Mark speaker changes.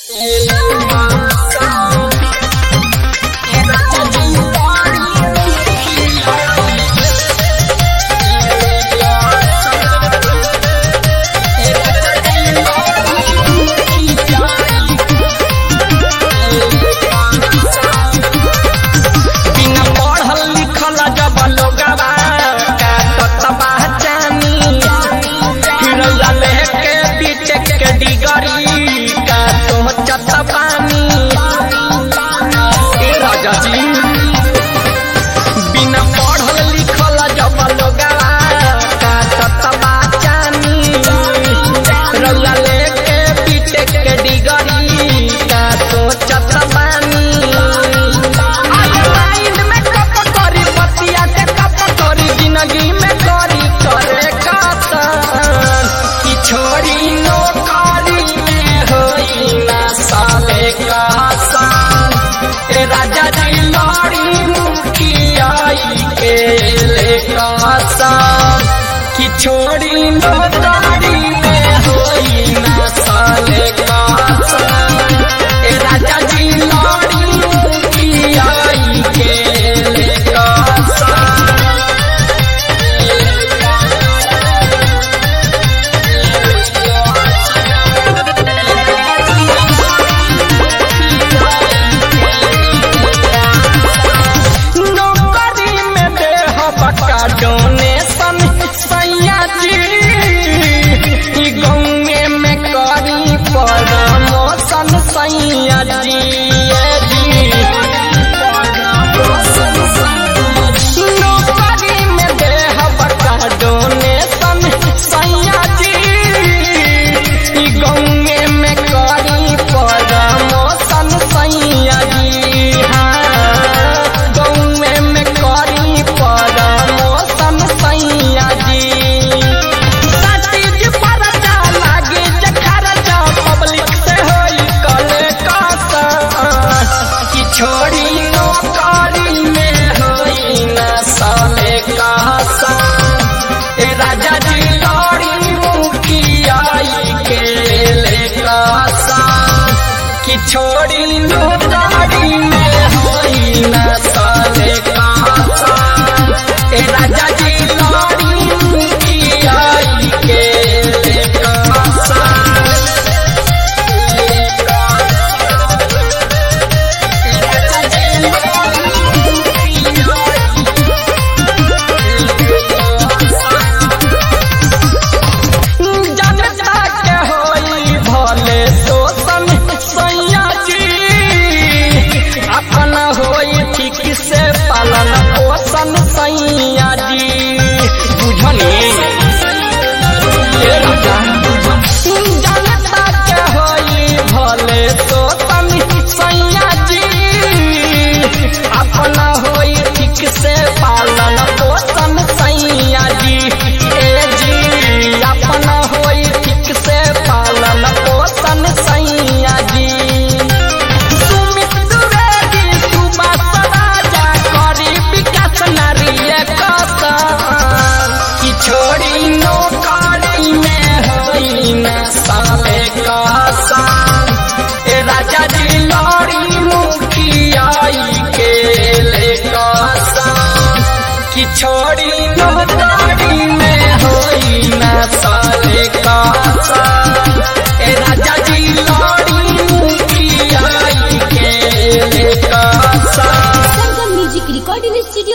Speaker 1: कि छोड़ी नौकरी में होई ना साले का राजा जी लड़ी की आई के लेका नौकरी में देह बका डोनेशन सैया जी गौए में करी प्रमोशन सैया जी नौकरी में देह बका डोनेशन सैया जी गौए में करी प्रमोशन सैया जी गौए में करी प्रमोशन सैया जी छोड़ी नौकरी में होई ना साले का राजा जी लड़ी मुखिया के लेका कि छोड़ी नौकरी में होई ना साले का राजा जी लड़ी मुखिया के लेका से पालन पोषण सैया जी बुझनी जनता के होई भले शोषण सैया जी अपना होई ठीक से पालन पोषण सैया जी जी अपना होई ठीक से पालन पोषण सैया जी छोड़ी नौकरी में होई ना साले का राजा जी लड़ी मुखिया के लेका कि छोड़ी नौकरी में होई ना साले का राजा जी लड़ी मुखिया के लेका
Speaker 2: म्यूजिक रिकॉर्डिंग स्टूडियो